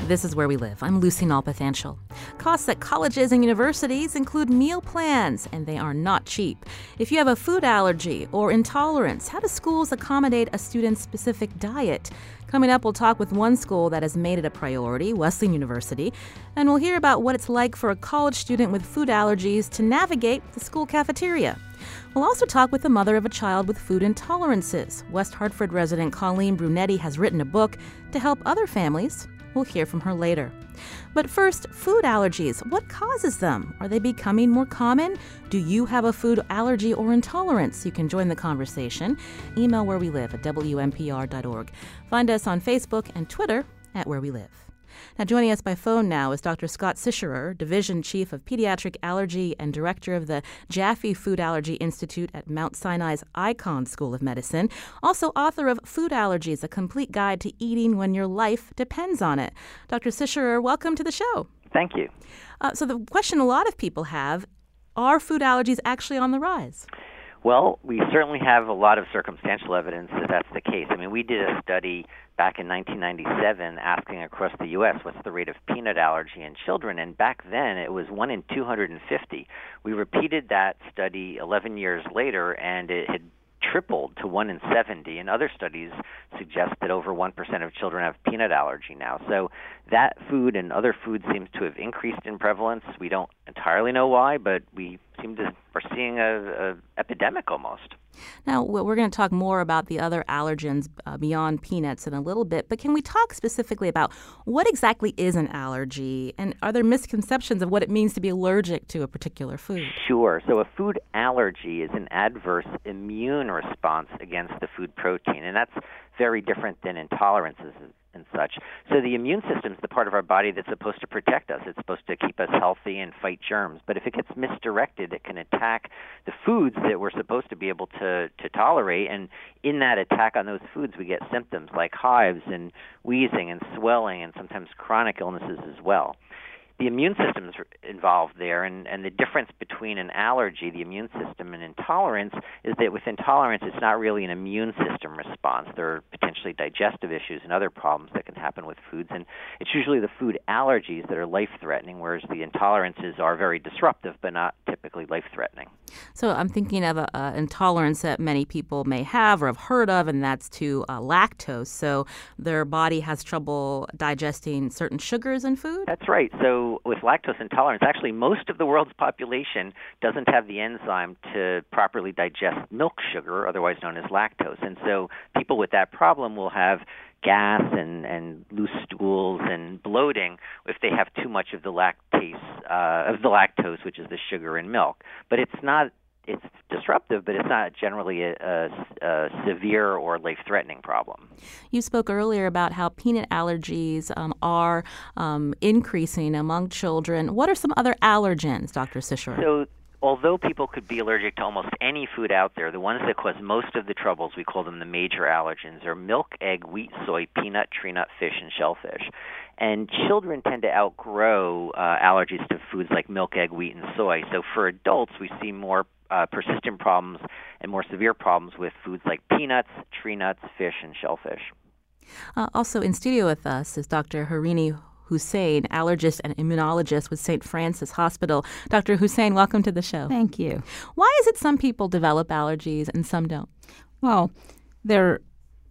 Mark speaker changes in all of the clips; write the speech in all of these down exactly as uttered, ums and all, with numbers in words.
Speaker 1: This is Where We Live. I'm Lucy Nalpathanchel. Costs at colleges and universities include meal plans, and they are not cheap. If you have a food allergy or intolerance, how do schools accommodate a student's specific diet? Coming up, we'll talk with one school that has made it a priority, Wesleyan University, and we'll hear about what it's like for a college student with food allergies to navigate the school cafeteria. We'll also talk with the mother of a child with food intolerances. West Hartford resident Colleen Brunetti has written a book to help other families. We'll hear from her later. But first, food allergies. What causes them? Are they becoming more common? Do you have a food allergy or intolerance? You can join the conversation. Email Where We Live at W M P R dot org. Find us on Facebook and Twitter at Where We Live. Now, joining us by phone now is Doctor Scott Sicherer, Division Chief of Pediatric Allergy and Director of the Jaffe Food Allergy Institute at Mount Sinai's Icahn School of Medicine. Also author of Food Allergies, A Complete Guide to Eating When Your Life Depends on It. Doctor Sicherer, welcome to the show.
Speaker 2: Thank you.
Speaker 1: Uh, so the question a lot of people have, are food allergies actually on the rise?
Speaker 2: Well, we certainly have a lot of circumstantial evidence that that's the case. I mean, we did a study back in nineteen ninety-seven asking across the U S what's the rate of peanut allergy in children, and back then it was one in two hundred fifty. We repeated that study eleven years later, and it had tripled to one in seventy, and other studies suggest that over one percent of children have peanut allergy now. So that food and other foods seems to have increased in prevalence. We don't entirely know why, but we seem to are seeing a, a epidemic almost.
Speaker 1: Now, we're going to talk more about the other allergens uh, beyond peanuts in a little bit, but can we talk specifically about what exactly is an allergy, and are there misconceptions of what it means to be allergic to a particular food?
Speaker 2: Sure. So a food allergy is an adverse immune response against the food protein, and that's very different than intolerances and such. So the immune system is the part of our body that's supposed to protect us. It's supposed to keep us healthy and fight germs. But if it gets misdirected, it can attack the foods that we're supposed to be able to, to tolerate. And in that attack on those foods, we get symptoms like hives and wheezing and swelling and sometimes chronic illnesses as well. The immune system is involved there, and, and the difference between an allergy, the immune system, and intolerance is that with intolerance, it's not really an immune system response. There are potentially digestive issues and other problems that can happen with foods, and it's usually the food allergies that are life-threatening, whereas the intolerances are very disruptive but not typically life-threatening.
Speaker 1: So I'm thinking of an intolerance that many people may have or have heard of, and that's to uh, lactose. So their body has trouble digesting certain sugars in food?
Speaker 2: That's right. So with lactose intolerance, actually most of the world's population doesn't have the enzyme to properly digest milk sugar, otherwise known as lactose. And so people with that problem will have gas and, and loose stools and bloating if they have too much of the lactase, uh, of the lactose, which is the sugar in milk. But it's not It's disruptive, but it's not generally a, a, a severe or life-threatening problem.
Speaker 1: You spoke earlier about how peanut allergies um, are um, increasing among children. What are some other allergens, Doctor Sicherer?
Speaker 2: So, although people could be allergic to almost any food out there, the ones that cause most of the troubles, we call them the major allergens, are milk, egg, wheat, soy, peanut, tree nut, fish, and shellfish. And children tend to outgrow uh, allergies to foods like milk, egg, wheat, and soy. So for adults, we see more Uh, persistent problems and more severe problems with foods like peanuts, tree nuts, fish, and shellfish.
Speaker 1: Uh, also in studio with us is Doctor Harini Hussain, allergist and immunologist with Saint Francis Hospital. Doctor Hussain, welcome to the show.
Speaker 3: Thank you.
Speaker 1: Why is it some people develop allergies and some don't?
Speaker 3: Well, there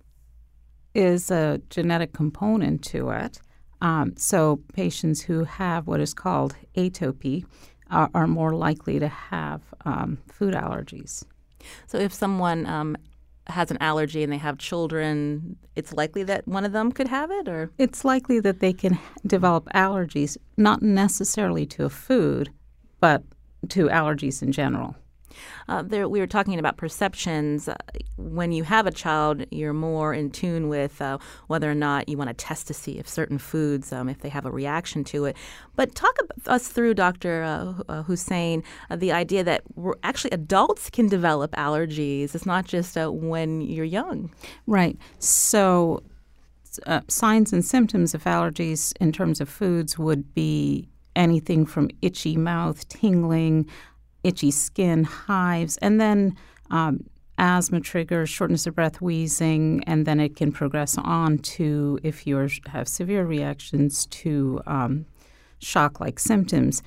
Speaker 3: is a genetic component to it. Um, so patients who have what is called atopy are, are more likely to have um, food allergies.
Speaker 1: So if someone um, has an allergy and they have children, it's likely that one of them could have it? Or
Speaker 3: it's likely that they can develop allergies, not necessarily to a food, but to allergies in general.
Speaker 1: Uh, there, we were talking about perceptions. Uh, when you have a child, you're more in tune with uh, whether or not you want to test to see if certain foods, um, if they have a reaction to it. But talk ab- us through, Doctor Uh, uh, Hussain, uh, the idea that we're, actually adults can develop allergies. It's not just uh, when you're young.
Speaker 3: Right. So uh, signs and symptoms of allergies in terms of foods would be anything from itchy mouth, tingling, itchy skin, hives, and then um, asthma triggers, shortness of breath, wheezing, and then it can progress on to, if you have severe reactions, to um, shock-like symptoms.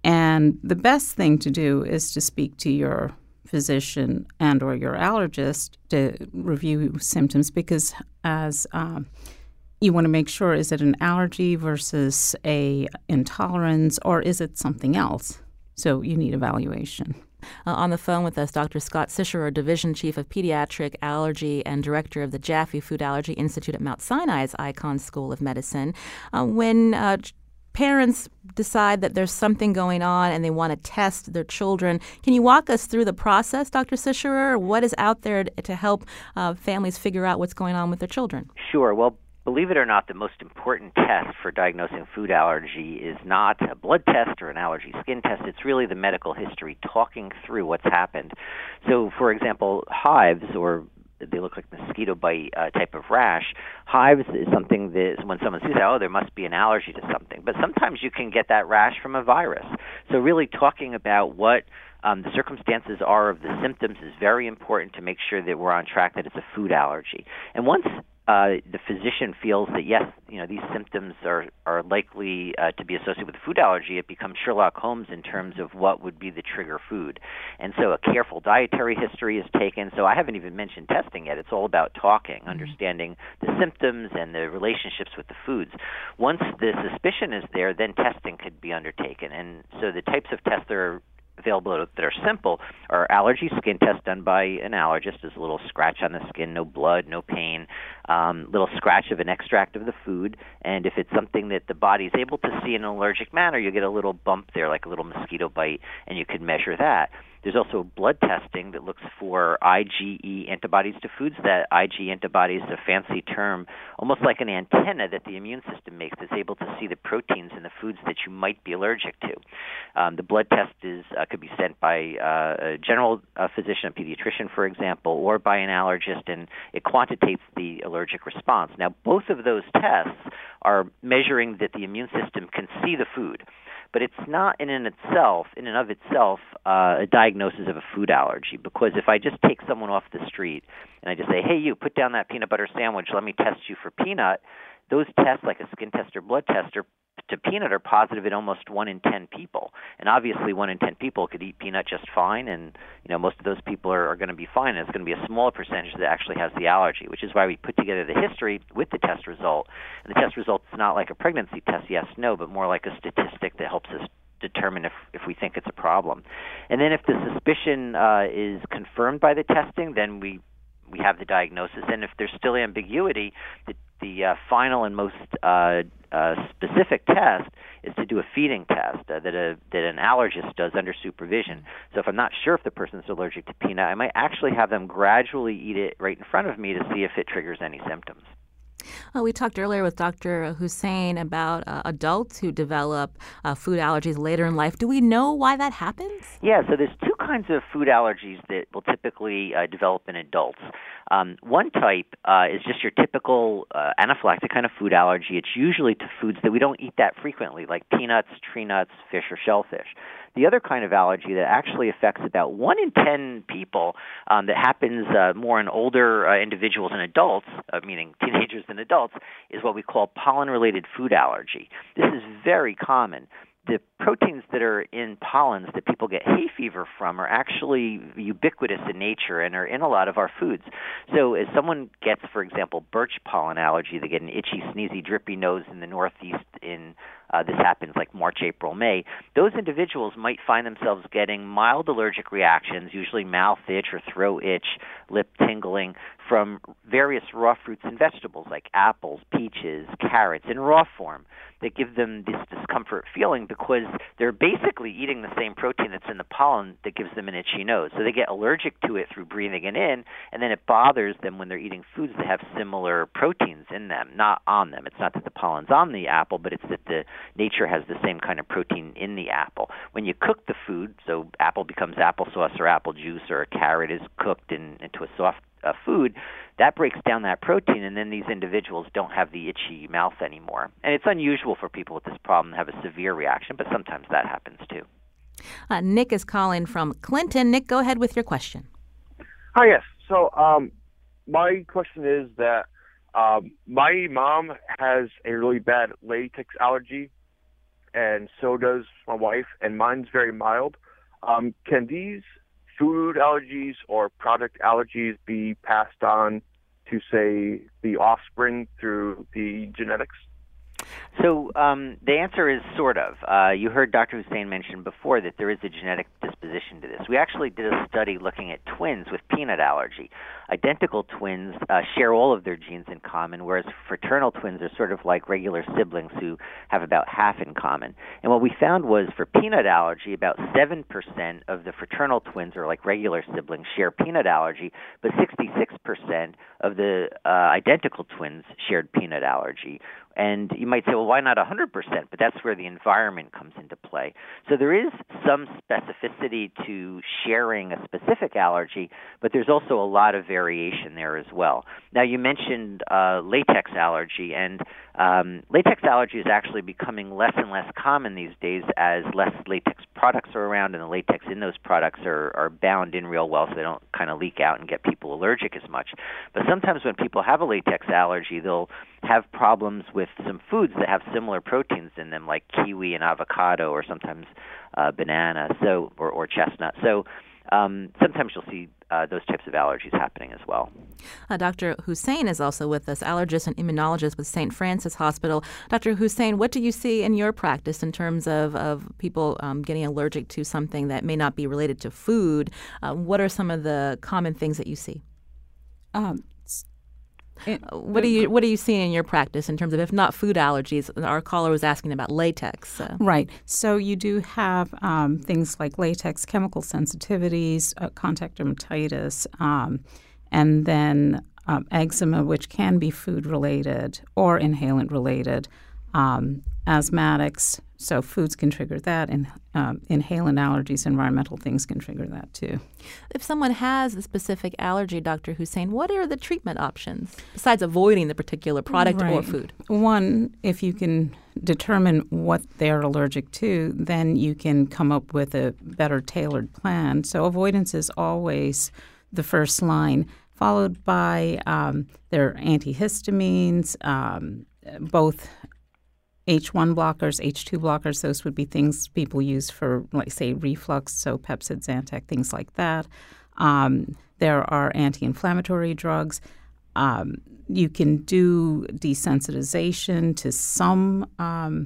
Speaker 3: And the best thing to do is to speak to your physician and or your allergist to review symptoms, because as um, you want to make sure, is it an allergy versus a intolerance, or is it something else? So you need evaluation.
Speaker 1: Uh, on the phone with us, Doctor Scott Sicherer, Division Chief of Pediatric Allergy and Director of the Jaffe Food Allergy Institute at Mount Sinai's Icahn School of Medicine. Uh, when uh, parents decide that there's something going on and they want to test their children, can you walk us through the process, Doctor Sicherer? What is out there to help uh, families figure out what's going on with their children?
Speaker 2: Sure. Well, believe it or not, the most important test for diagnosing food allergy is not a blood test or an allergy skin test. It's really the medical history, talking through what's happened. So, for example, hives, or they look like mosquito bite uh, type of rash. Hives is something that when someone sees that, oh, there must be an allergy to something. But sometimes you can get that rash from a virus. So really talking about what Um, the circumstances are of the symptoms is very important to make sure that we're on track, that it's a food allergy. And once uh, the physician feels that, yes, you know, these symptoms are, are likely uh, to be associated with a food allergy, it becomes Sherlock Holmes in terms of what would be the trigger food. And so a careful dietary history is taken. So I haven't even mentioned testing yet. It's all about talking, understanding the symptoms and the relationships with the foods. Once the suspicion is there, then testing could be undertaken. And so the types of tests that are available that are simple are allergy skin tests done by an allergist. There's a little scratch on the skin, no blood, no pain, um, little scratch of an extract of the food. And if it's something that the body's able to see in an allergic manner, you get a little bump there, like a little mosquito bite, and you can measure that. There's also blood testing that looks for IgE antibodies to foods. That IgE antibody is a fancy term, almost like an antenna that the immune system makes that's able to see the proteins in the foods that you might be allergic to. Um, the blood test is uh, could be sent by uh, a general uh, physician, a pediatrician, for example, or by an allergist, and it quantitates the allergic response. Now, both of those tests are measuring that the immune system can see the food. But it's not in and itself, in and of itself, uh, a diagnosis of a food allergy. Because if I just take someone off the street and I just say, hey, you, put down that peanut butter sandwich, let me test you for peanut, those tests, like a skin test or blood test, are, to peanut are positive in almost one in ten people. And obviously one in ten people could eat peanut just fine, and you know most of those people are, are going to be fine. And it's going to be a smaller percentage that actually has the allergy, which is why we put together the history with the test result. And the test result is not like a pregnancy test, yes, no, but more like a statistic that helps us determine if, if we think it's a problem. And then if the suspicion uh, is confirmed by the testing, then we we have the diagnosis. And if there's still ambiguity, the, the uh, final and most uh, uh, specific test is to do a feeding test uh, that a that an allergist does under supervision. So if I'm not sure if the person's allergic to peanut, I might actually have them gradually eat it right in front of me to see if it triggers any symptoms.
Speaker 1: Uh, we talked earlier with Doctor Hussain about uh, adults who develop uh, food allergies later in life. Do we know why that happens?
Speaker 2: Yeah, so there's two kinds of food allergies that will typically uh, develop in adults. Um, one type uh, is just your typical uh, anaphylactic kind of food allergy. It's usually to foods that we don't eat that frequently, like peanuts, tree nuts, fish, or shellfish. The other kind of allergy that actually affects about one in ten people, um, that happens uh, more in older uh, individuals and adults, uh, meaning teenagers and adults, is what we call pollen-related food allergy. This is very common. The proteins that are in pollens that people get hay fever from are actually ubiquitous in nature and are in a lot of our foods. So as someone gets, for example, birch pollen allergy, they get an itchy, sneezy, drippy nose in the Northeast in uh, this happens like March, April, May. Those individuals might find themselves getting mild allergic reactions, usually mouth itch or throat itch, lip tingling, from various raw fruits and vegetables like apples, peaches, carrots in raw form that give them this discomfort feeling because they're basically eating the same protein that's in the pollen that gives them an itchy nose. So they get allergic to it through breathing it in, and then it bothers them when they're eating foods that have similar proteins in them, not on them. It's not that the pollen's on the apple, but it's that the nature has the same kind of protein in the apple. When you cook the food, so apple becomes applesauce or apple juice, or a carrot is cooked in, into a soft uh, food, that breaks down that protein, and then these individuals don't have the itchy mouth anymore. And it's unusual for people with this problem to have a severe reaction, but sometimes that happens too.
Speaker 1: Uh, Nick is calling from Clinton. Nick, go ahead with your question.
Speaker 4: Hi, yes. So, um, my question is that um, my mom has a really bad latex allergy, and so does my wife, and mine's very mild. Um, can these food allergies or product allergies be passed on to, say, the offspring through the genetics?
Speaker 2: So um, the answer is sort of. Uh, you heard Doctor Hussain mention before that there is a genetic disposition to this. We actually did a study looking at twins with peanut allergy. Identical twins uh, share all of their genes in common, whereas fraternal twins are sort of like regular siblings who have about half in common. And what we found was for peanut allergy, about seven percent of the fraternal twins are like regular siblings share peanut allergy, but sixty-six percent of the uh, identical twins shared peanut allergy. And you might say, well, why not one hundred percent? But that's where the environment comes into play. So there is some specificity to sharing a specific allergy, but there's also a lot of variation there as well. Now, you mentioned uh, latex allergy, and um, latex allergy is actually becoming less and less common these days as less latex products are around, and the latex in those products are, are bound in real well so they don't kind of leak out and get people allergic as much. But sometimes when people have a latex allergy, they'll have problems with some foods that have similar proteins in them, like kiwi and avocado, or sometimes uh, banana, so or, or chestnut. So um, sometimes you'll see uh, those types of allergies happening as well.
Speaker 1: Uh, Doctor Hussain is also with us, allergist and immunologist with Saint Francis Hospital. Doctor Hussain, what do you see in your practice in terms of, of people um, getting allergic to something that may not be related to food? Uh, what are some of the common things that you see?
Speaker 3: Um,
Speaker 1: It, what do you what do you see in your practice in terms of, if not food allergies? Our caller was asking about latex. So.
Speaker 3: Right. So you do have um, things like latex chemical sensitivities, uh, contact dermatitis, um, and then um, eczema, which can be food related or inhalant related. Um, asthmatics, so foods can trigger that, and um, inhalant allergies, environmental things can trigger that too.
Speaker 1: If someone has a specific allergy, Doctor Hussain, what are the treatment options besides avoiding the particular product
Speaker 3: right.
Speaker 1: or food?
Speaker 3: One, if you can determine what they're allergic to, then you can come up with a better tailored plan. So avoidance is always the first line, followed by um, their antihistamines, um, both H one blockers, H two blockers, those would be things people use for, like, say, reflux, so Pepcid, Zantac, things like that. Um, there are anti-inflammatory drugs. Um, you can do desensitization to some um,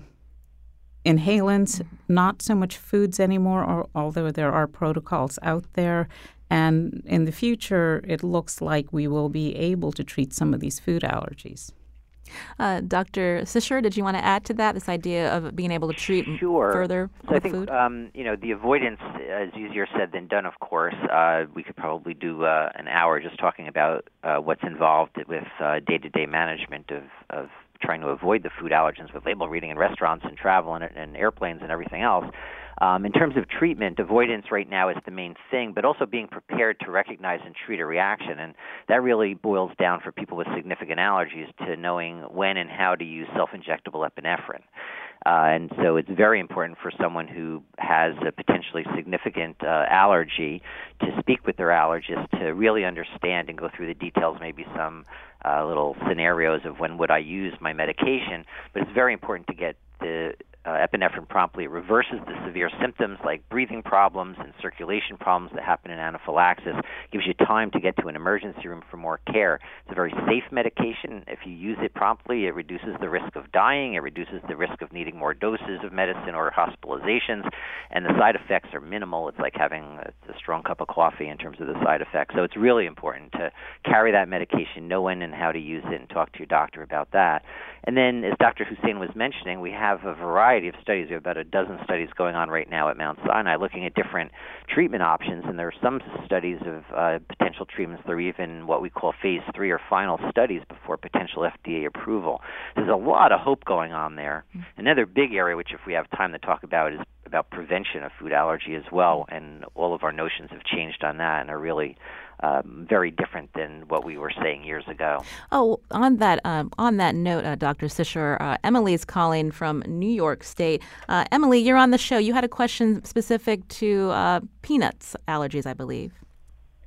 Speaker 3: inhalants, not so much foods anymore, or, although there are protocols out there. And in the future, it looks like we will be able to treat some of these food allergies.
Speaker 1: Uh, Doctor Sischer, did you want to add to that, this idea of being able to treat
Speaker 2: sure.
Speaker 1: further
Speaker 2: so
Speaker 1: with
Speaker 2: I think,
Speaker 1: food?
Speaker 2: Um, you know, the avoidance is easier said than done, of course. Uh, we could probably do uh, an hour just talking about uh, what's involved with uh, day-to-day management of, of trying to avoid the food allergens with label reading in restaurants and travel and, and airplanes and everything else. Um, in terms of treatment, avoidance right now is the main thing, but also being prepared to recognize and treat a reaction. And that really boils down for people with significant allergies to knowing when and how to use self-injectable epinephrine. Uh, and so it's very important for someone who has a potentially significant uh, allergy to speak with their allergist to really understand and go through the details, maybe some uh, little scenarios of when would I use my medication. But it's very important to get the Uh, epinephrine promptly. It reverses the severe symptoms like breathing problems and circulation problems that happen in anaphylaxis. Gives you time to get to an emergency room for more care. It's a very safe medication. If you use it promptly, it reduces the risk of dying. It reduces the risk of needing more doses of medicine or hospitalizations. And the side effects are minimal. It's like having a, a strong cup of coffee in terms of the side effects. So it's really important to carry that medication, know when and how to use it, and talk to your doctor about that. And then, as Doctor Hussain was mentioning, we have a variety of studies. We have about a dozen studies going on right now at Mount Sinai looking at different treatment options, and there are some studies of uh, potential treatments that are even what we call phase three or final studies before potential F D A approval. There's a lot of hope going on there. Mm-hmm. Another big area, which if we have time to talk about, is about prevention of food allergy as well, and all of our notions have changed on that and are really Um, very different than what we were saying years ago.
Speaker 1: Oh, on that um, on that note, uh, Doctor Sischer, uh, Emily is calling from New York State. Uh, Emily, you're on the show. You had a question specific to uh, peanuts allergies, I believe.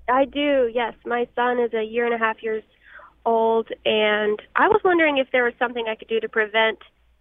Speaker 5: I do, yes. My son is a year and a half years old, and I was wondering if there was something I could do to prevent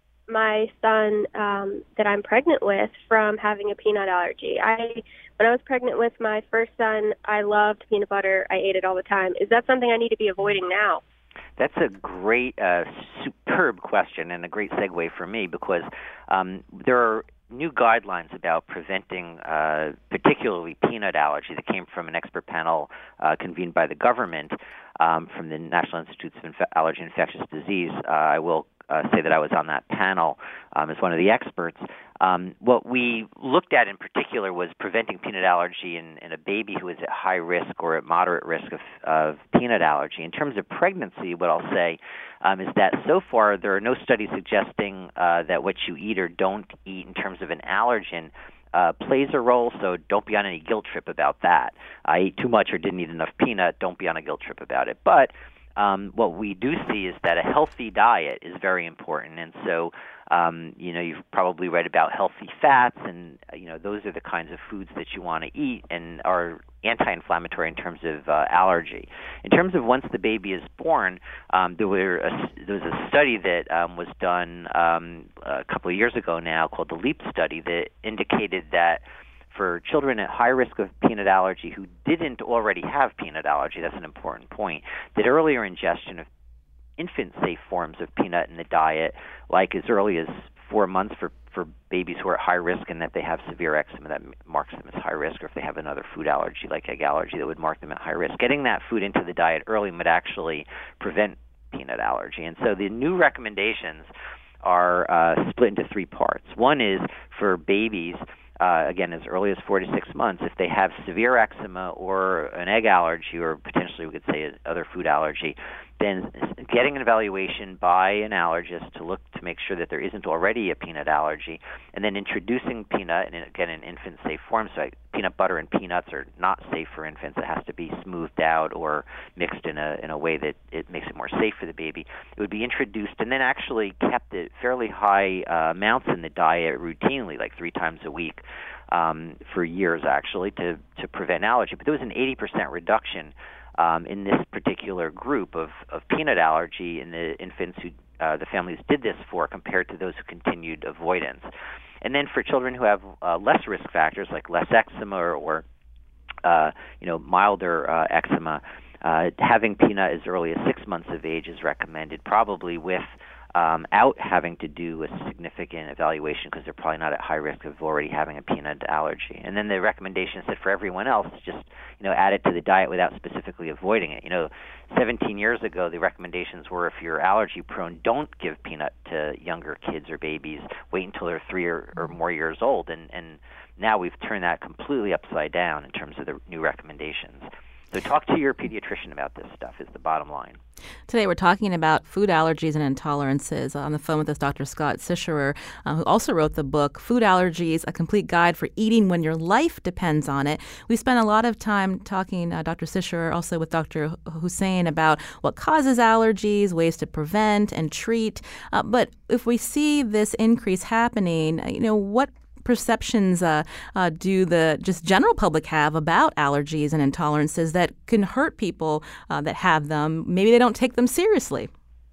Speaker 5: my son um, that I'm pregnant with from having a peanut allergy. I, when I was pregnant with my first son, I loved peanut butter. I ate it all the time. Is that something I need to be avoiding now?
Speaker 2: That's a great, uh, superb question and a great segue for me because um, there are new guidelines about preventing uh, particularly peanut allergy that came from an expert panel uh, convened by the government um, from the National Institutes of Inf- Allergy and Infectious Disease. Uh, I will uh, say that I was on that panel um, as one of the experts. Um, what we looked at in particular was preventing peanut allergy in, in a baby who is at high risk or at moderate risk of, of peanut allergy. In terms of pregnancy, what I'll say um, is that so far there are no studies suggesting uh, that what you eat or don't eat in terms of an allergen uh, plays a role, so don't be on any guilt trip about that. I ate too much or didn't eat enough peanut, don't be on a guilt trip about it. But Um, what we do see is that a healthy diet is very important, and so um, you know you've probably read about healthy fats, and you know those are the kinds of foods that you want to eat and are anti-inflammatory in terms of uh, allergy. In terms of once the baby is born, um, there were a, there was a study that um, was done um, a couple of years ago now called the LEAP study that indicated that for children at high risk of peanut allergy who didn't already have peanut allergy, that's an important point, that earlier ingestion of infant-safe forms of peanut in the diet, like as early as four months for, for babies who are at high risk and that they have severe eczema that marks them as high risk, or if they have another food allergy like egg allergy that would mark them at high risk, getting that food into the diet early would actually prevent peanut allergy. And so the new recommendations are uh, split into three parts. One is for babies, Uh, again, as early as four to six months, if they have severe eczema or an egg allergy, or potentially we could say other food allergy, then getting an evaluation by an allergist to look to make sure that there isn't already a peanut allergy, and then introducing peanut, and again, in infant-safe form. So peanut butter and peanuts are not safe for infants. It has to be smoothed out or mixed in a in a way that it makes it more safe for the baby. It would be introduced and then actually kept at fairly high uh, amounts in the diet routinely, like three times a week, um, for years actually, to, to prevent allergy. But there was an eighty percent reduction Um, in this particular group of, of peanut allergy in the infants who uh, the families did this for compared to those who continued avoidance. And then for children who have uh, less risk factors like less eczema or, or uh, you know milder uh, eczema, uh, having peanut as early as six months of age is recommended, probably with Um, out having to do a significant evaluation because they're probably not at high risk of already having a peanut allergy. And then the recommendation is that for everyone else, just you know add it to the diet without specifically avoiding it. You know, seventeen years ago, the recommendations were if you're allergy prone, don't give peanut to younger kids or babies. Wait until they're three or, or more years old. And, and now we've turned that completely upside down in terms of the new recommendations. So talk to your pediatrician about this stuff is the bottom line.
Speaker 1: Today we're talking about food allergies and intolerances. On the phone with us, Doctor Scott Sicherer, uh, who also wrote the book, Food Allergies, A Complete Guide for Eating When Your Life Depends on It. We spent a lot of time talking, uh, Doctor Sicherer, also with Doctor Hussein, about what causes allergies, ways to prevent and treat. Uh, but if we see this increase happening, you know, what perceptions uh, uh, do the just general public have about allergies and intolerances that can hurt people uh, that have them? Maybe they don't take them seriously.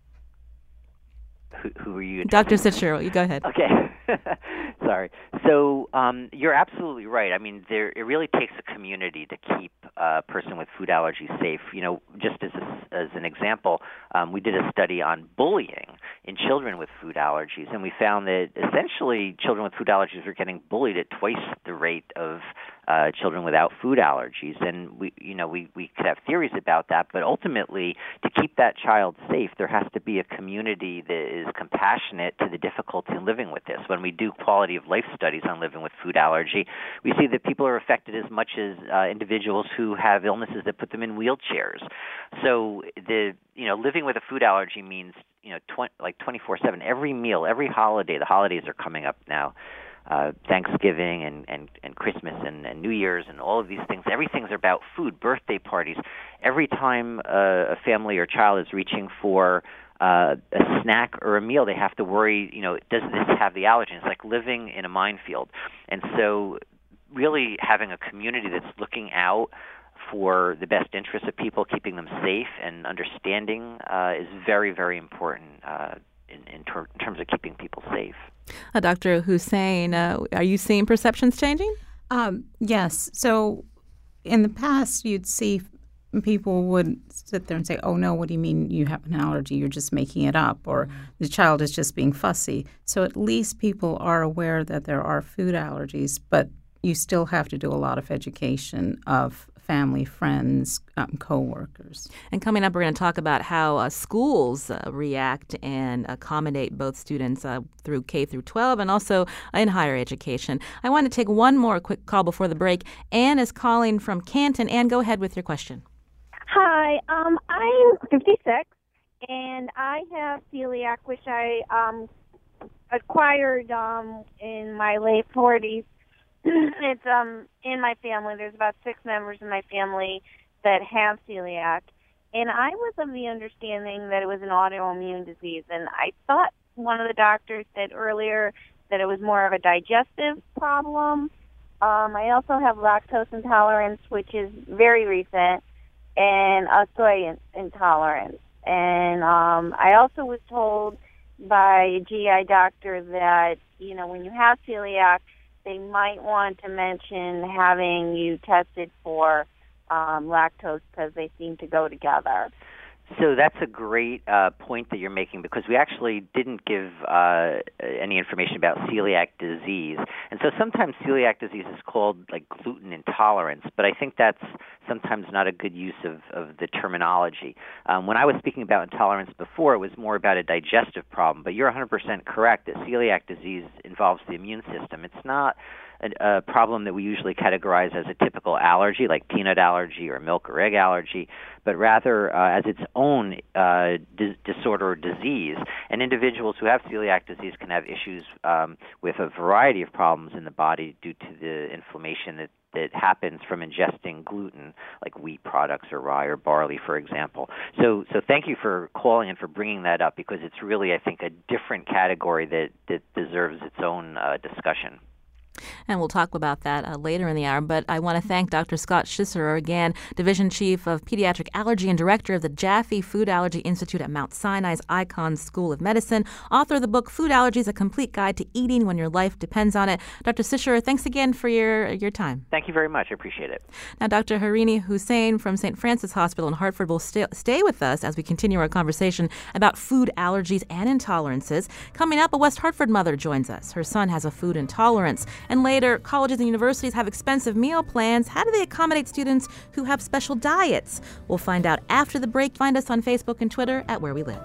Speaker 2: Who, who are you?
Speaker 1: Doctor Sicherer, you go ahead.
Speaker 2: Okay. Sorry. So um, you're absolutely right. I mean, there it really takes a community to keep a person with food allergies safe. You know, just as a, as an example, um, we did a study on bullying in children with food allergies, and we found that essentially children with food allergies are getting bullied at twice the rate of uh, children without food allergies. And we, you know, we, we could have theories about that, but ultimately, to keep that child safe, there has to be a community that is compassionate to the difficulty in living with this. When we do quality of life studies on living with food allergy, we see that people are affected as much as uh, individuals who have illnesses that put them in wheelchairs. So the you know living with a food allergy means you know tw- like twenty-four seven, every meal, every holiday. The holidays are coming up now. Uh, Thanksgiving and, and, and Christmas and, and New Year's and all of these things. Everything's about food, birthday parties. Every time uh, a family or child is reaching for uh, a snack or a meal, they have to worry, you know, does this have the allergen? It's like living in a minefield. And so really having a community that's looking out for the best interests of people, keeping them safe and understanding uh, is very, very important uh, in, in, ter- in terms of keeping people safe.
Speaker 1: Uh, Doctor Hussain, uh, are you seeing perceptions changing?
Speaker 3: Um, yes. So in the past, you'd see people would sit there and say, oh, no, what do you mean you have an allergy? You're just making it up, or the child is just being fussy. So at least people are aware that there are food allergies, but you still have to do a lot of education of family, friends, um, co-workers.
Speaker 1: And coming up, we're going to talk about how uh, schools uh, react and accommodate both students uh, through K through twelve and also in higher education. I want to take one more quick call before the break. Anne is calling from Canton. Anne, go ahead with your question.
Speaker 6: Hi, um, I'm fifty-six, and I have celiac, which I um, acquired um, in my late forties. It's um, in my family. There's about six members in my family that have celiac, and I was of the understanding that it was an autoimmune disease, and I thought one of the doctors said earlier that it was more of a digestive problem. Um, I also have lactose intolerance, which is very recent, and a soy in- intolerance. And um, I also was told by a G I doctor that, you know, when you have celiac, they might want to mention having you tested for um, lactose because they seem to go together.
Speaker 2: So that's a great uh, point that you're making, because we actually didn't give uh, any information about celiac disease. And so sometimes celiac disease is called like gluten intolerance, but I think that's sometimes not a good use of, of the terminology. Um, when I was speaking about intolerance before, it was more about a digestive problem, but you're one hundred percent correct that celiac disease involves the immune system. It's not a, a problem that we usually categorize as a typical allergy, like peanut allergy or milk or egg allergy, but rather uh, as its own uh, dis- disorder or disease. And individuals who have celiac disease can have issues um, with a variety of problems in the body due to the inflammation that, that happens from ingesting gluten, like wheat products or rye or barley, for example. So so thank you for calling and for bringing that up, because it's really, I think, a different category that, that deserves its own uh, discussion.
Speaker 1: And we'll talk about that uh, later in the hour. But I want to thank Doctor Scott Schisserer, again, Division Chief of Pediatric Allergy and Director of the Jaffe Food Allergy Institute at Mount Sinai's Icahn School of Medicine, author of the book Food Allergies, A Complete Guide to Eating When Your Life Depends on It. Doctor Schisserer, thanks again for your, your time.
Speaker 2: Thank you very much. I appreciate it.
Speaker 1: Now, Doctor Harini Hussain from Saint Francis Hospital in Hartford will stay, stay with us as we continue our conversation about food allergies and intolerances. Coming up, a West Hartford mother joins us. Her son has a food intolerance. And later, colleges and universities have expensive meal plans. How do they accommodate students who have special diets? We'll find out after the break. Find us on Facebook and Twitter at Where We Live.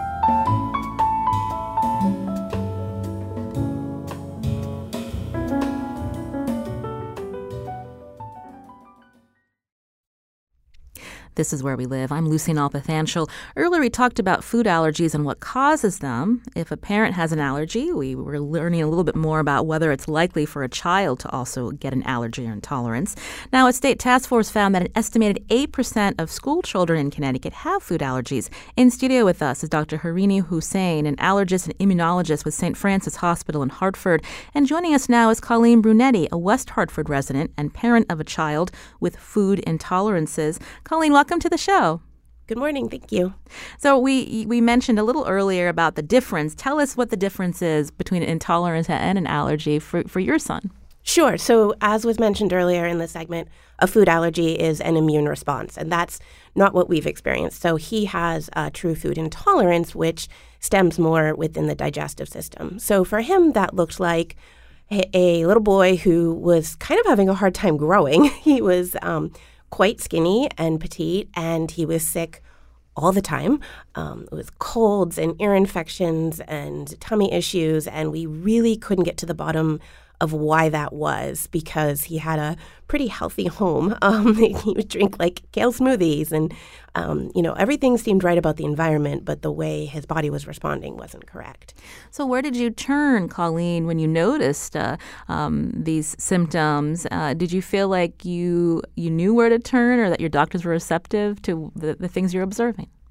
Speaker 1: This is Where We Live. I'm Lucy Nalpathanchel. Earlier we talked about food allergies and what causes them. If a parent has an allergy, we were learning a little bit more about whether it's likely for a child to also get an allergy or intolerance. Now, a state task force found that an estimated eight percent of school children in Connecticut have food allergies. In studio with us is Doctor Harini Hussain, an allergist and immunologist with Saint Francis Hospital in Hartford. And joining us now is Colleen Brunetti, a West Hartford resident and parent of a child with food intolerances. Colleen, welcome to the show.
Speaker 7: Good morning. Thank you.
Speaker 1: So we we mentioned a little earlier about the difference. Tell us what the difference is between an intolerance and an allergy for, for your son.
Speaker 7: Sure. So as was mentioned earlier in the segment, a food allergy is an immune response, and that's not what we've experienced. So he has a true food intolerance, which stems more within the digestive system. So for him, that looked like a, a little boy who was kind of having a hard time growing. He was um, quite skinny and petite, and he was sick all the time. Um, it was colds and ear infections and tummy issues, and we really couldn't get to the bottom of why that was, because he had a pretty healthy home. Um, he would drink like kale smoothies, and um, you know, everything seemed right about the environment, but the way his body was responding wasn't correct.
Speaker 1: So where did you turn, Colleen, when you noticed uh, um, these symptoms? Uh, did you feel like you you knew where to turn, or that your doctors were receptive to the, the things you're observing?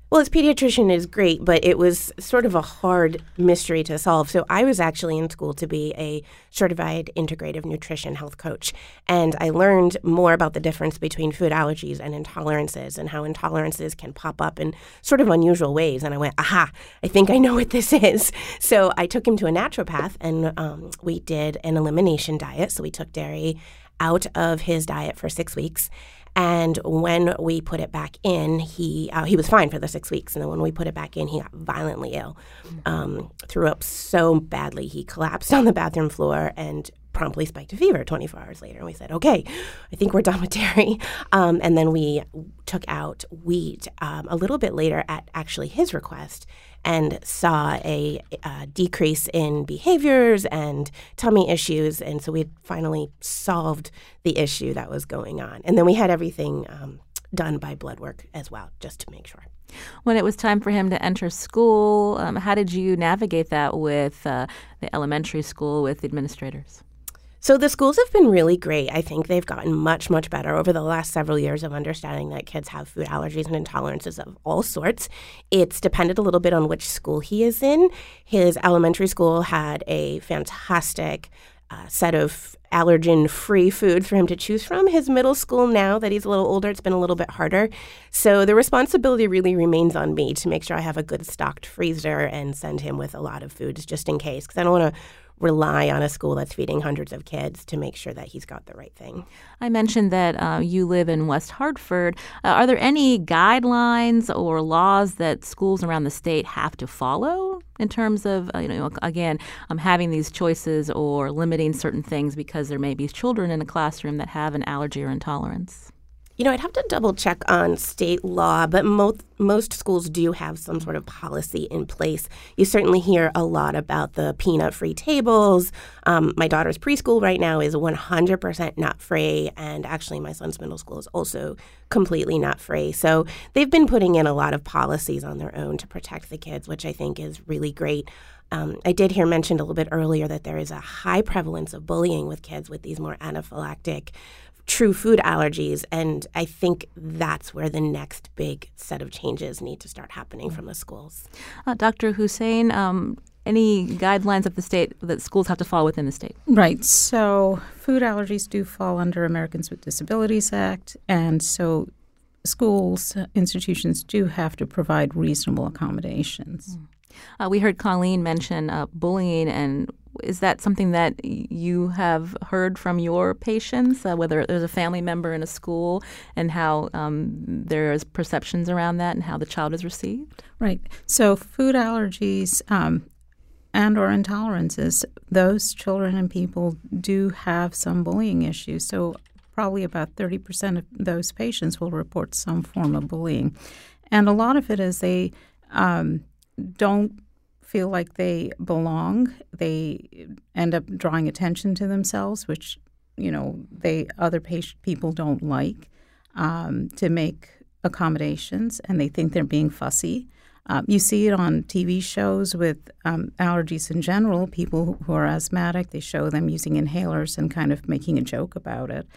Speaker 7: Well, his pediatrician is great, but it was sort of a hard mystery to solve. So I was actually in school to be a certified integrative nutrition health coach, and I learned more about the difference between food allergies and intolerances and how intolerances can pop up in sort of unusual ways. And I went, aha, I think I know what this is. So I took him to a naturopath, and um, we did an elimination diet. So we took dairy out of his diet for six weeks. And when we put it back in, he uh, he was fine for the six weeks. And then when we put it back in, he got violently ill, um, threw up so badly. He collapsed on the bathroom floor and promptly spiked a fever twenty-four hours later. And we said, okay, I think we're done with dairy. Um, and then we took out wheat um, a little bit later at actually his request, and saw a, a decrease in behaviors and tummy issues. And so we had finally solved the issue that was going on. And then we had everything um, done by blood work as well, just to make sure.
Speaker 1: When it was time for him to enter school, um, how did you navigate that with uh, the elementary school, with administrators?
Speaker 7: So the schools have been really great. I think they've gotten much, much better over the last several years of understanding that kids have food allergies and intolerances of all sorts. It's depended a little bit on which school he is in. His elementary school had a fantastic uh, set of allergen-free food for him to choose from. His middle school, now that he's a little older, it's been a little bit harder. So the responsibility really remains on me to make sure I have a good stocked freezer and send him with a lot of foods just in case, because I don't want to rely on a school that's feeding hundreds of kids to make sure that he's got the right thing.
Speaker 1: I mentioned that uh, you live in West Hartford. Uh, are there any guidelines or laws that schools around the state have to follow in terms of, uh, you know, again, um, having these choices or limiting certain things because there may be children in a classroom that have an allergy or intolerance?
Speaker 7: You know, I'd have to double check on state law, but most most schools do have some sort of policy in place. You certainly hear a lot about the peanut-free tables. Um, my daughter's preschool right now is one hundred percent nut-free, and actually my son's middle school is also completely nut-free. So they've been putting in a lot of policies on their own to protect the kids, which I think is really great. Um, I did hear mentioned a little bit earlier that there is a high prevalence of bullying with kids with these more anaphylactic true food allergies, and I think that's where the next big set of changes need to start happening from the schools.
Speaker 1: Uh, Doctor Hussain, um, any guidelines of the state that schools have to follow within the state?
Speaker 3: Right. So food allergies do fall under Americans with Disabilities Act, and so schools, institutions do have to provide reasonable accommodations.
Speaker 1: Mm. Uh, we heard Colleen mention uh, bullying, and is that something that you have heard from your patients, uh, whether there's a family member in a school, and how um, there's perceptions around that and how the child is received?
Speaker 3: Right. So food allergies um, and or intolerances, those children and people do have some bullying issues. So probably about thirty percent of those patients will report some form of bullying. And a lot of it is they um, don't feel like they belong. They end up drawing attention to themselves, which, you know, they other patient, people don't like, um, to make accommodations, and they think they're being fussy. Um, you see it on T V shows with um, allergies in general. People who are asthmatic, they show them using inhalers and kind of making a joke about it.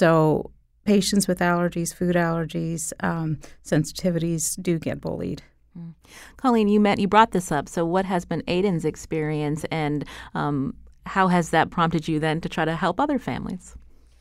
Speaker 3: So patients with allergies, food allergies, um, sensitivities do get bullied.
Speaker 1: Mm. Colleen, you met, you brought this up. So what has been Aiden's experience, and um, how has that prompted you then to try to help other families?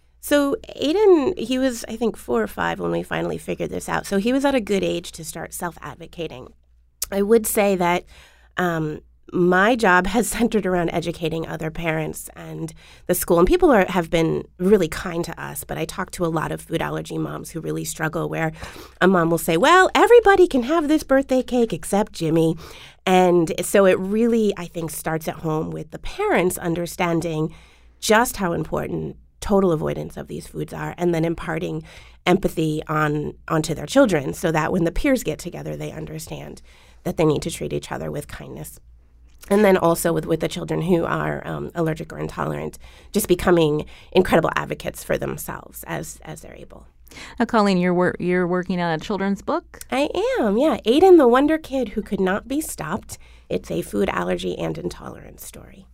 Speaker 7: So Aiden, he was, I think, four or five when we finally figured this out. So he was at a good age to start self-advocating. I would say that um, my job has centered around educating other parents and the school. And people are, have been really kind to us, but I talk to a lot of food allergy moms who really struggle, where a mom will say, well, everybody can have this birthday cake except Jimmy. And so it really, I think, starts at home with the parents understanding just how important total avoidance of these foods are, and then imparting empathy on onto their children so that when the peers get together, they understand that they need to treat each other with kindness. And then also with, with the children who are um, allergic or intolerant, just becoming incredible advocates for themselves as as they're able.
Speaker 1: Now, Colleen, you're wor- you're working on a children's book?
Speaker 7: I am, yeah. Aiden, the Wonder Kid Who Could Not Be Stopped. It's a food allergy and intolerance story.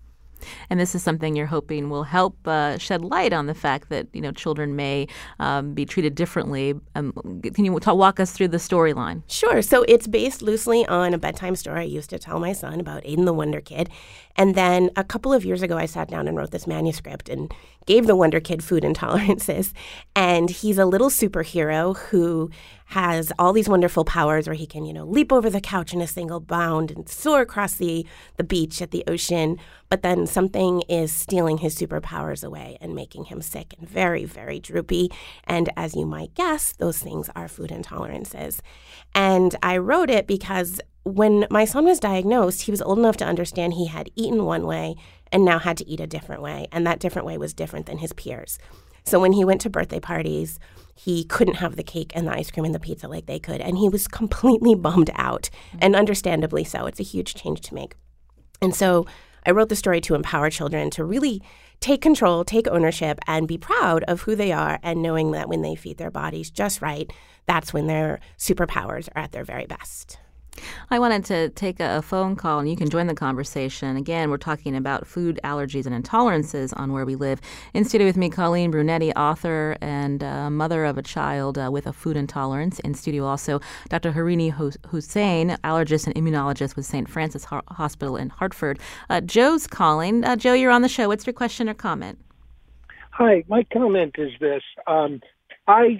Speaker 1: And this is something you're hoping will help uh, shed light on the fact that, you know, children may um, be treated differently. Um, can you talk, walk us through the storyline?
Speaker 7: Sure. So it's based loosely on a bedtime story I used to tell my son about Aiden the Wonder Kid. And then a couple of years ago, I sat down and wrote this manuscript and gave the Wonder Kid food intolerances. And he's a little superhero who has all these wonderful powers where he can, you know, leap over the couch in a single bound and soar across the, the beach at the ocean. But then something is stealing his superpowers away and making him sick and very, very droopy. And as you might guess, those things are food intolerances. And I wrote it because when my son was diagnosed, he was old enough to understand he had eaten one way and now had to eat a different way. And that different way was different than his peers. So when he went to birthday parties, he couldn't have the cake and the ice cream and the pizza like they could. And he was completely bummed out, and understandably so. It's a huge change to make. And so I wrote the story to empower children to really take control, take ownership, and be proud of who they are, and knowing that when they feed their bodies just right, that's when their superpowers are at their very best.
Speaker 1: I wanted to take a phone call, and you can join the conversation. Again, we're talking about food allergies and intolerances on Where We Live. In studio with me, Colleen Brunetti, author and uh, mother of a child uh, with a food intolerance. In studio also, Doctor Harini Hussain, allergist and immunologist with Saint Francis Ho- Hospital in Hartford. Uh, Joe's calling. Uh, Joe, you're on the show. What's your question or comment?
Speaker 8: Hi, my comment is this. Um, I,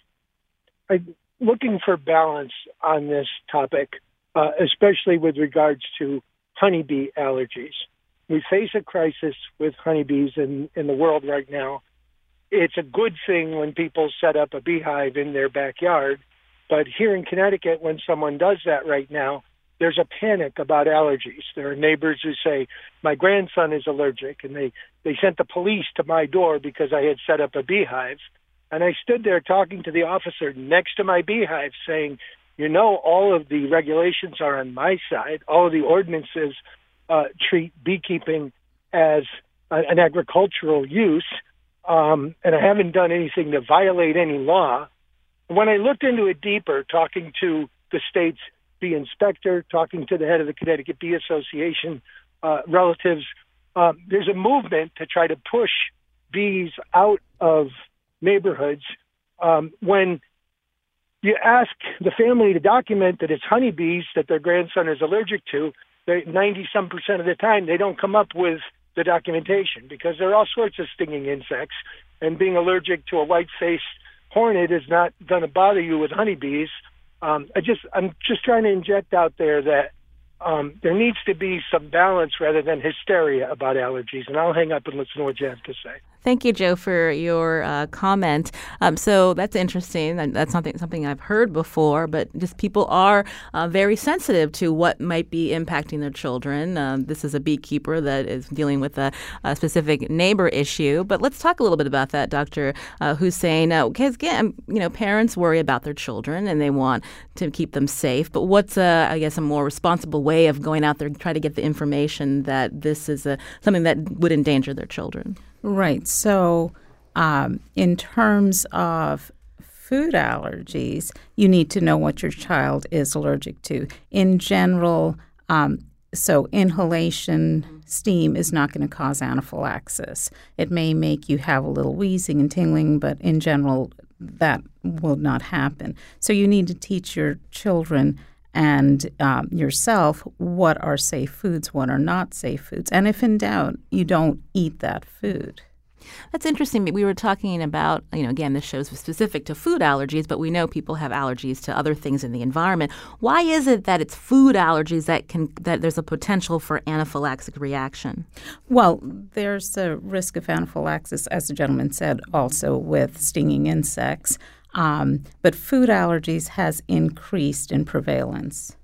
Speaker 8: I'm looking for balance on this topic. Uh, especially with regards to honeybee allergies. We face a crisis with honeybees in, in the world right now. It's a good thing when people set up a beehive in their backyard, but here in Connecticut, when someone does that right now, there's a panic about allergies. There are neighbors who say, my grandson is allergic, and they, they sent the police to my door because I had set up a beehive. And I stood there talking to the officer next to my beehive saying, you know, all of the regulations are on my side. All of the ordinances uh, treat beekeeping as a, an agricultural use, um, and I haven't done anything to violate any law. When I looked into it deeper, talking to the state's bee inspector, talking to the head of the Connecticut Bee Association uh, relatives, uh, there's a movement to try to push bees out of neighborhoods um, when you ask the family to document that it's honeybees that their grandson is allergic to, ninety-some percent of the time they don't come up with the documentation because there are all sorts of stinging insects, and being allergic to a white-faced hornet is not going to bother you with honeybees. Um, I just, I'm just trying to inject out there that um, there needs to be some balance rather than hysteria about allergies, and I'll hang up and listen to what you have to say.
Speaker 1: Thank you, Joe, for your uh, comment. Um, so that's interesting. That's something something I've heard before, but just people are uh, very sensitive to what might be impacting their children. Um, this is a beekeeper that is dealing with a, a specific neighbor issue. But let's talk a little bit about that, Doctor Uh, Hussain. Because, uh, again, you know, parents worry about their children and they want to keep them safe. But what's, a, I guess, a more responsible way of going out there and try to get the information that this is a, something that would endanger their children?
Speaker 3: Right. So um, in terms of food allergies, you need to know what your child is allergic to. In general, um, so inhalation steam is not going to cause anaphylaxis. It may make you have a little wheezing and tingling, but in general, that will not happen. So you need to teach your children and um, yourself what are safe foods, what are not safe foods. And if in doubt, you don't eat that food.
Speaker 1: That's interesting. We were talking about, you know, again, this show's specific to food allergies, but we know people have allergies to other things in the environment. Why is it that it's food allergies that can that there's a potential for anaphylactic reaction?
Speaker 3: Well, there's a risk of anaphylaxis, as the gentleman said, also with stinging insects. Um, but food allergies has increased in prevalence.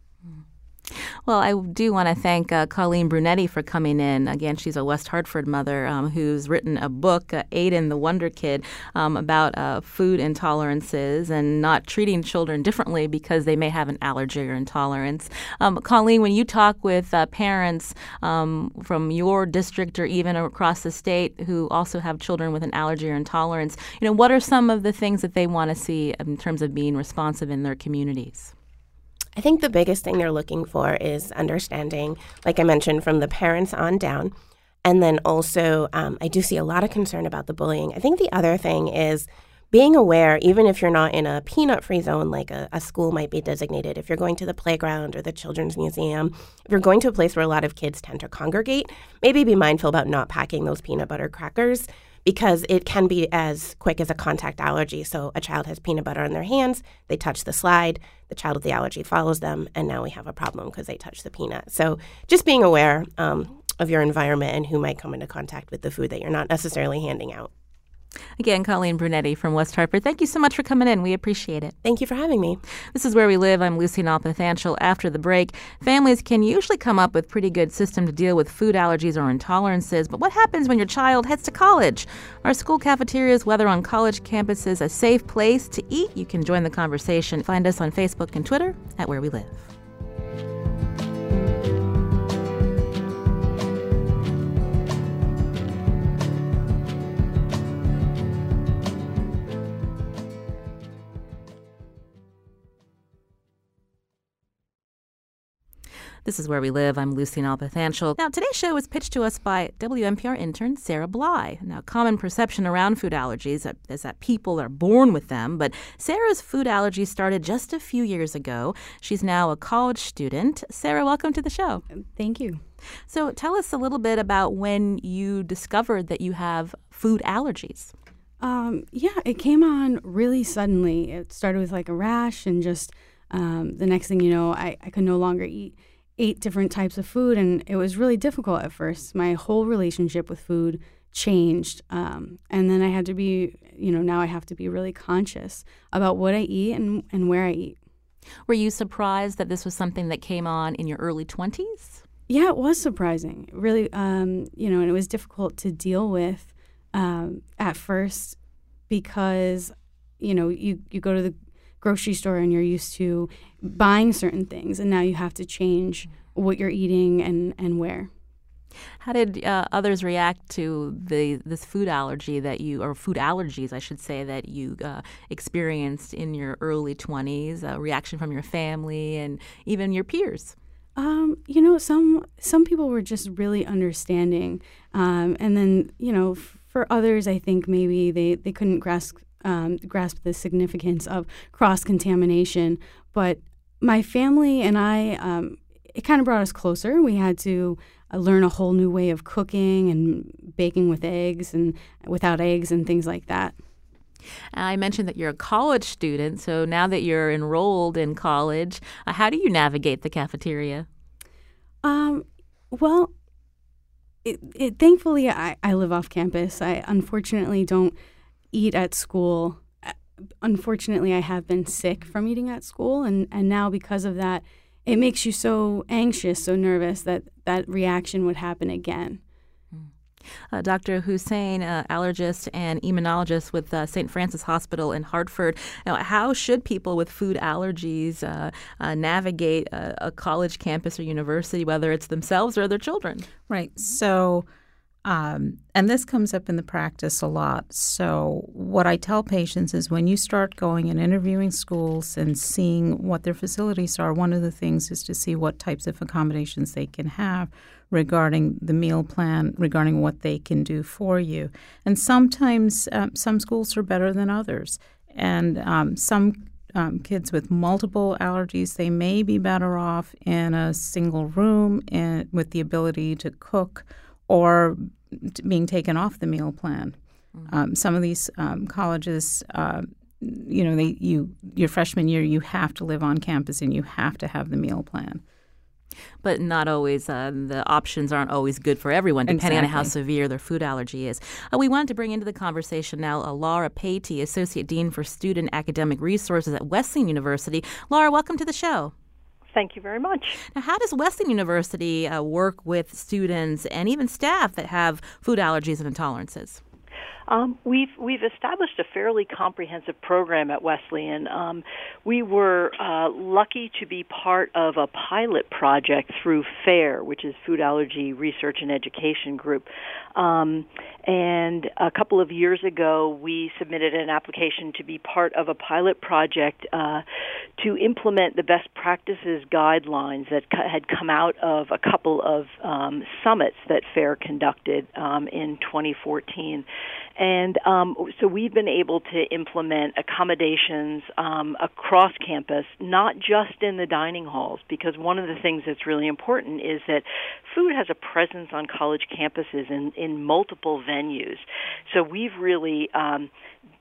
Speaker 1: Well, I do want to thank uh, Colleen Brunetti for coming in. Again, she's a West Hartford mother um, who's written a book, uh, Aiden the Wonder Kid, um, about uh, food intolerances and not treating children differently because they may have an allergy or intolerance. Um, Colleen, when you talk with uh, parents um, from your district or even across the state who also have children with an allergy or intolerance, you know, what are some of the things that they want to see in terms of being responsive in their communities?
Speaker 7: I think the biggest thing they're looking for is understanding, like I mentioned, from the parents on down, And then also, um, I do see a lot of concern about the bullying. I think the other thing is being aware, even if you're not in a peanut-free zone like a, a school might be designated, if you're going to the playground or the children's museum, if you're going to a place where a lot of kids tend to congregate, maybe be mindful about not packing those peanut butter crackers because it can be as quick as a contact allergy. So a child has peanut butter on their hands, they touch the slide, the child with the allergy follows them, and now we have a problem because they touched the peanut. So just being aware um, of your environment and who might come into contact with the food that you're not necessarily handing out.
Speaker 1: Again, Colleen Brunetti from West Hartford. Thank you so much for coming in. We appreciate it.
Speaker 7: Thank you for having me.
Speaker 1: This is Where We Live. I'm Lucy Nalpathanchel. After the break, families can usually come up with pretty good system to deal with food allergies or intolerances. But what happens when your child heads to college? Are school cafeterias, whether on college campuses, a safe place to eat? You can join the conversation. Find us on Facebook and Twitter at Where We Live. This is Where We Live. I'm Lucy Nalpathanchel. Now, today's show was pitched to us by W N P R intern Sarah Bly. Now, common perception around food allergies is that people are born with them, but Sarah's food allergy started just a few years ago. She's now a college student. Sarah, welcome to the show.
Speaker 9: Thank you.
Speaker 1: So tell us a little bit about when you discovered that you have food allergies.
Speaker 9: Um, yeah, it came on really suddenly. It started with like a rash, and just um, the next thing you know, I, I could no longer eat eight different types of food, and it was really difficult at first. My whole relationship with food changed, um, and then I had to be, you know, now I have to be really conscious about what I eat and, and where I eat.
Speaker 1: Were you surprised that this was something that came on in your early twenties?
Speaker 9: Yeah, it was surprising. Really, um, you know, and it was difficult to deal with um, at first because, you know, you, you go to the grocery store and you're used to buying certain things, and now you have to change what you're eating and, and where.
Speaker 1: How did uh, others react to the this food allergy that you, or food allergies, I should say, that you uh, experienced in your early twenties? A reaction from your family and even your peers?
Speaker 9: Um, you know, some some people were just really understanding, um, and then you know, f- for others, I think maybe they, they couldn't grasp. Um, grasp the significance of cross-contamination. But my family and I, um, it kind of brought us closer. We had to uh, learn a whole new way of cooking and baking with eggs and without eggs and things like that.
Speaker 1: I mentioned that you're a college student, so now that you're enrolled in college, uh, how do you navigate the cafeteria?
Speaker 9: Um, well, it, it, thankfully, I, I live off campus. I unfortunately don't eat at school. Unfortunately, I have been sick from eating at school, and, and now because of that, it makes you so anxious, so nervous that that reaction would happen again.
Speaker 1: Uh, Doctor Hussein, uh, allergist and immunologist with uh, Saint Francis Hospital in Hartford. Now, how should people with food allergies uh, uh, navigate a, a college campus or university, whether it's themselves or their children?
Speaker 3: Right. So Um, and this comes up in the practice a lot. So what I tell patients is when you start going and interviewing schools and seeing what their facilities are, one of the things is to see what types of accommodations they can have regarding the meal plan, regarding what they can do for you. And sometimes um, some schools are better than others. And um, some um, kids with multiple allergies, they may be better off in a single room and with the ability to cook or being taken off the meal plan. Mm-hmm. Um, some of these um, colleges, uh, you know, they you your freshman year, you have to live on campus and you have to have the meal plan.
Speaker 1: But not always, uh, the options aren't always good for everyone, depending
Speaker 3: exactly.
Speaker 1: on how severe their food allergy is. Uh, we wanted to bring into the conversation now uh, Laura Patey, Associate Dean for Student Academic Resources at Wesleyan University. Laura, welcome to the show.
Speaker 10: Thank you very much.
Speaker 1: Now, how does Wesleyan University uh, work with students and even staff that have food allergies and intolerances?
Speaker 10: Um, we've we've established a fairly comprehensive program at Wesleyan. Um, we were uh, lucky to be part of a pilot project through FARE, which is Food Allergy Research and Education Group. Um, and a couple of years ago, we submitted an application to be part of a pilot project uh, to implement the best practices guidelines that co- had come out of a couple of um, summits that FARE conducted um, in twenty fourteen. And um, so we've been able to implement accommodations um, across campus, not just in the dining halls, because one of the things that's really important is that food has a presence on college campuses in, in multiple venues. So we've really um,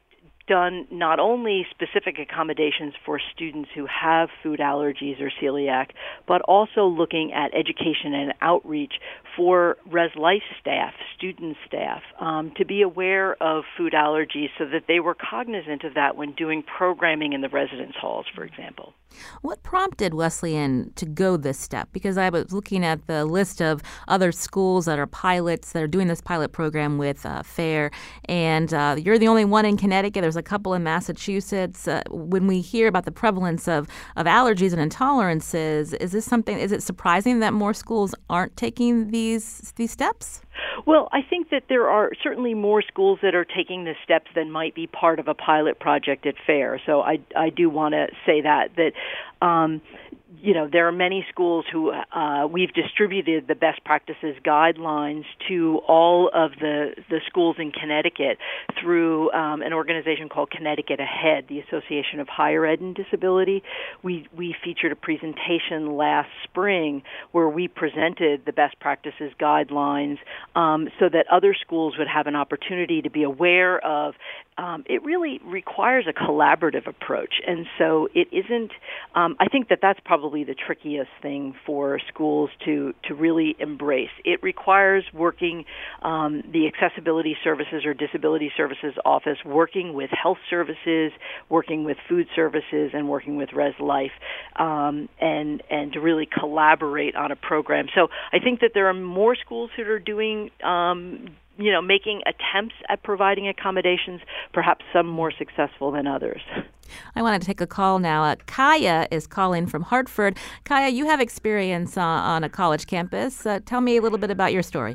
Speaker 10: done not only specific accommodations for students who have food allergies or celiac, but also looking at education and outreach for Res Life staff, student staff, um, to be aware of food allergies so that they were cognizant of that when doing programming in the residence halls, for example.
Speaker 1: What prompted Wesleyan to go this step? Because I was looking at the list of other schools that are pilots that are doing this pilot program with uh, FARE, and uh, you're the only one in Connecticut. There's a couple in Massachusetts. Uh, when we hear about the prevalence of, of allergies and intolerances, is this something? Is it surprising that more schools aren't taking these these steps?
Speaker 10: Well, I think that there are certainly more schools that are taking the steps than might be part of a pilot project at FARE. So I, I do want to say that, that um, you know, there are many schools who uh, we've distributed the best practices guidelines to all of the, the schools in Connecticut through um, an organization called Connecticut Ahead, the Association of Higher Ed and Disability. We, we featured a presentation last spring where we presented the best practices guidelines um, so that other schools would have an opportunity to be aware of. Um, it really requires a collaborative approach, and so it isn't, um, I think that that's probably the trickiest thing for schools to, to really embrace. It requires working, um, the accessibility services or disability services office, working with health services, working with food services, and working with Res Life, um, and, and to really collaborate on a program. So I think that there are more schools that are doing um, you know, making attempts at providing accommodations, perhaps some more successful than others.
Speaker 1: I wanted to take a call now. Uh, Kaya is calling from Hartford. Kaya, you have experience uh, on a college campus. Uh, tell me a little bit about your story.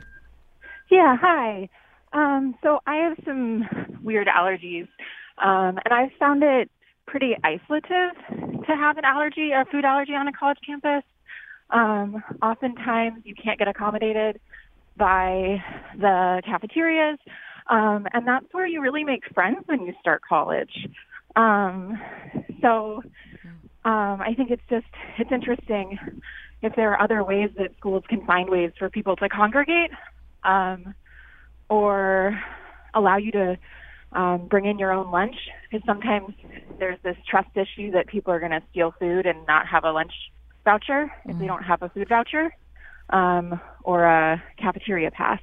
Speaker 11: Yeah, hi. Um, so I have some weird allergies, um, and I've found it pretty isolative to have an allergy, a food allergy on a college campus. Um, oftentimes you can't get accommodated by the cafeterias, um, and that's where you really make friends when you start college. Um, so um, I think it's just, it's interesting if there are other ways that schools can find ways for people to congregate um, or allow you to um, bring in your own lunch, because sometimes there's this trust issue that people are going to steal food and not have a lunch voucher if mm-hmm. they don't have a food voucher. Um, or a cafeteria pass.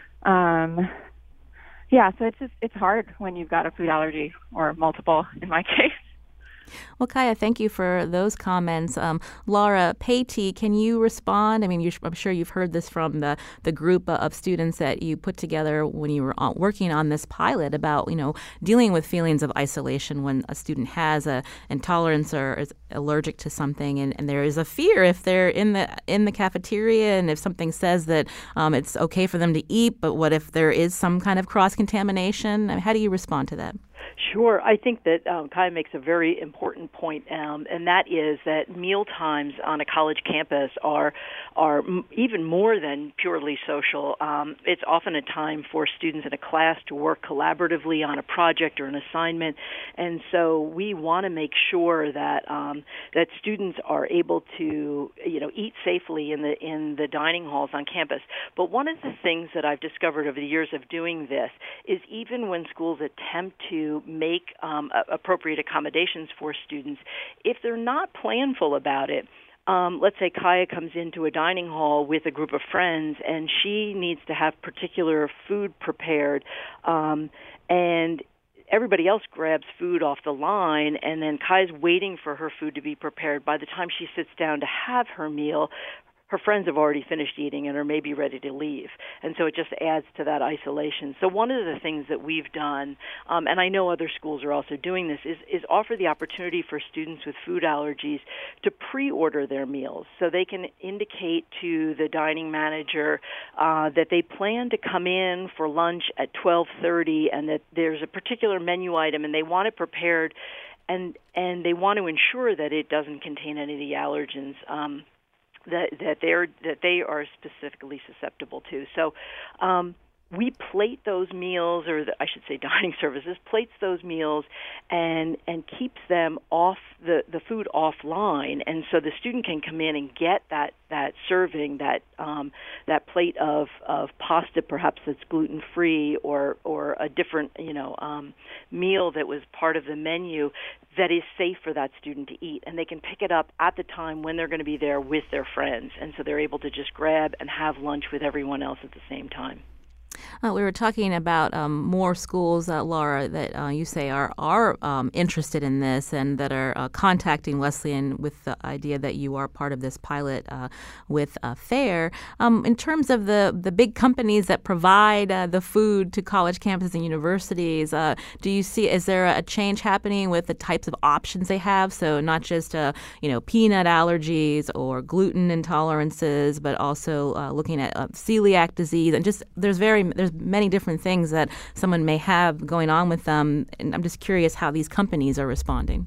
Speaker 11: Um, yeah, so it's just, it's hard when you've got a food allergy, or multiple in my case.
Speaker 1: Well, Kaya, thank you for those comments. Um, Laura Patey, can you respond? I mean, you, I'm sure you've heard this from the, the group of students that you put together when you were working on this pilot about, you know, dealing with feelings of isolation when a student has a intolerance or is allergic to something, and, and there is a fear if they're in the in the cafeteria and if something says that um, it's okay for them to eat, but what if there is some kind of cross-contamination? I mean, how do you respond to that?
Speaker 10: Sure. I think that um, Kaya makes a very important point, um, and that is that meal times on a college campus are are m- even more than purely social. Um, it's often a time for students in a class to work collaboratively on a project or an assignment, and so we want to make sure that um, that students are able to, you know, eat safely in the in the dining halls on campus. But one of the things that I've discovered over the years of doing this is even when schools attempt to make um, appropriate accommodations for students, if they're not planful about it, um, let's say Kaya comes into a dining hall with a group of friends and she needs to have particular food prepared, um, and everybody else grabs food off the line, and then Kaya's waiting for her food to be prepared. By the time she sits down to have her meal, her friends have already finished eating and are maybe ready to leave. And so it just adds to that isolation. So one of the things that we've done, um, and I know other schools are also doing this, is, is offer the opportunity for students with food allergies to pre-order their meals. So they can indicate to the dining manager uh, that they plan to come in for lunch at twelve thirty and that there's a particular menu item and they want it prepared, and and they want to ensure that it doesn't contain any of the allergens um, that that they're that they are specifically susceptible to. So um, we plate those meals, or the, I should say dining services, plates those meals and and keeps them off the, the food offline, and so the student can come in and get that, that serving, that um, that plate of, of pasta perhaps that's gluten-free, or, or a different you know um, meal that was part of the menu that is safe for that student to eat, and they can pick it up at the time when they're going to be there with their friends, and so they're able to just grab and have lunch with everyone else at the same time.
Speaker 1: Uh, we were talking about um, more schools, uh, Laura, that uh, you say are are um, interested in this and that are uh, contacting Wesleyan with the idea that you are part of this pilot uh, with uh, FAIR. Um, in terms of the, the big companies that provide uh, the food to college campuses and universities, uh, do you see, is there a change happening with the types of options they have? So not just, uh, you know, peanut allergies or gluten intolerances, but also uh, looking at uh, celiac disease, and just there's very There's many different things that someone may have going on with them, and I'm just curious how these companies are responding.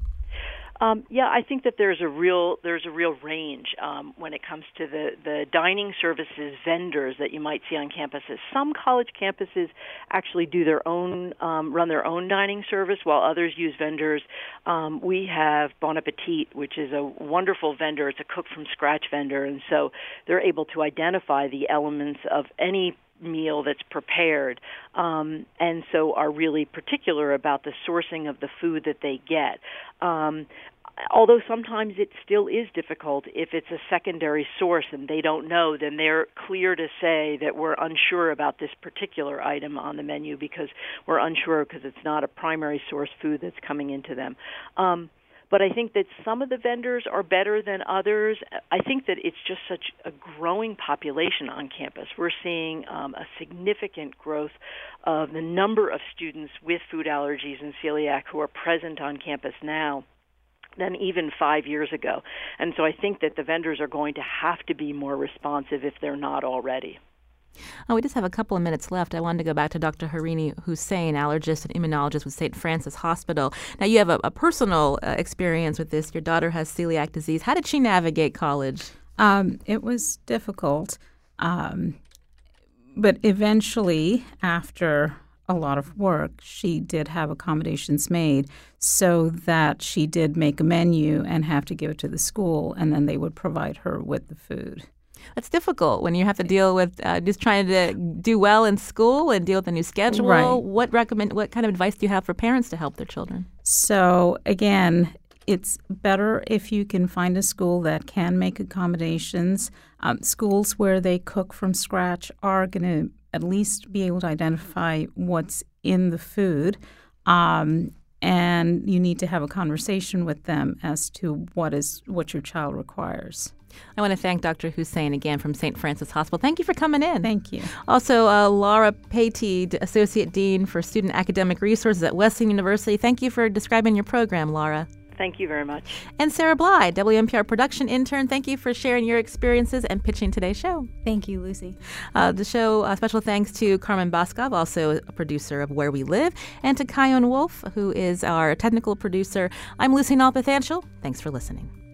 Speaker 10: Um, yeah, I think that there's a real there's a real range um, when it comes to the, the dining services vendors that you might see on campuses. Some college campuses actually do their own um, run their own dining service, while others use vendors. Um, we have Bon Appetit, which is a wonderful vendor. It's a cook from scratch vendor, and so they're able to identify the elements of any meal that's prepared, um, and so are really particular about the sourcing of the food that they get. Um, although sometimes it still is difficult if it's a secondary source and they don't know, then they're clear to say that we're unsure about this particular item on the menu because we're unsure because it's not a primary source food that's coming into them. Um, But I think that some of the vendors are better than others. I think that it's just such a growing population on campus. We're seeing um, a significant growth of the number of students with food allergies and celiac who are present on campus now than even five years ago. And so I think that the vendors are going to have to be more responsive if they're not already.
Speaker 1: Oh, we just have a couple of minutes left. I wanted to go back to Doctor Harini Hussain, allergist and immunologist with Saint Francis Hospital. Now, you have a, a personal uh, experience with this. Your daughter has celiac disease. How did she navigate college?
Speaker 3: Um, it was difficult, um, but eventually, after a lot of work, she did have accommodations made so that she did make a menu and have to give it to the school, and then they would provide her with the food.
Speaker 1: That's difficult when you have to deal with uh, just trying to do well in school and deal with a new schedule.
Speaker 3: Right.
Speaker 1: What recommend? What kind of advice do you have for parents to help their children?
Speaker 3: So again, it's better if you can find a school that can make accommodations. Um, schools where they cook from scratch are going to at least be able to identify what's in the food. Um, and you need to have a conversation with them as to what is what your child requires.
Speaker 1: I want to thank Doctor Hussain again from Saint Francis Hospital. Thank you for coming in.
Speaker 3: Thank you.
Speaker 1: Also, uh, Laura Patey, Associate Dean for Student Academic Resources at Wesleyan University. Thank you for describing your program, Laura.
Speaker 10: Thank you very much.
Speaker 1: And Sarah Bly, W N P R production intern. Thank you for sharing your experiences and pitching today's show.
Speaker 9: Thank you, Lucy.
Speaker 1: Uh, the show, uh, special thanks to Carmen Baskov, also a producer of Where We Live, and to Kion Wolf, who is our technical producer. I'm Lucy Nalpathanchel. Thanks for listening.